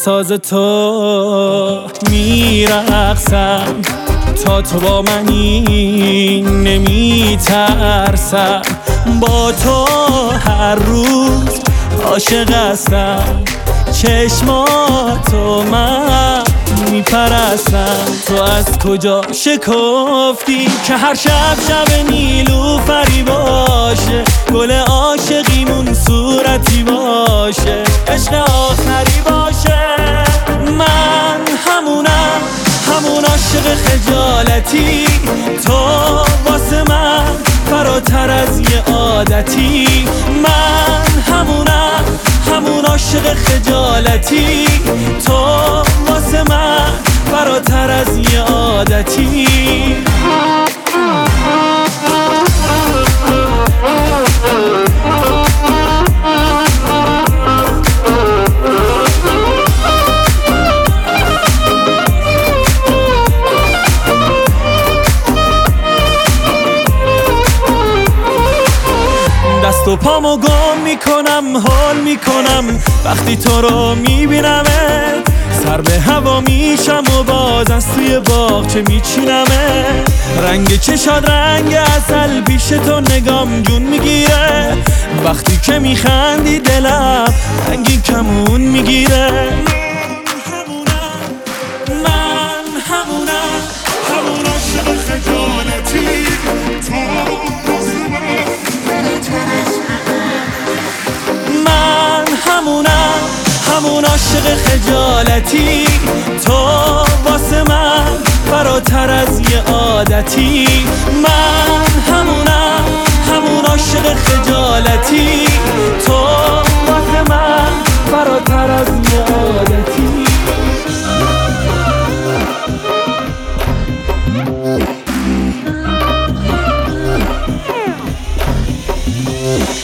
ساز تو میرقصم، تا تو با منی نمیترسم، با تو هر روز عاشق هستم، چشماتو من میپرستم. تو از کجا شکفتی که هر شب شب نیلوفری باشه، گل عاشقیمون صورتی باشه، عشق آخری باشه. من همونم، همون عاشق خجالتی، تو واسه من فراتر از یه عادتی. من همونم، همون عاشق خجالتی، تو واسه من فراتر از یه عادتی. دست و پامو گم میکنم، حال میکنم وقتی تو رو میبینمه، سر به هوا میشم و باز از توی باغچه میچینمه. رنگ چشاد رنگ عسل، پیش تو نگام جون میگیره، وقتی که میخندی دلم رنگی کمون میگیره. من همونم، همون عاشق خجالتی، من همونم، همون عاشق خجالتی، تو واسه من فراتر از یه عادتی. من همونم، همون عاشق خجالتی، تو واسه من فراتر از یه عادتی.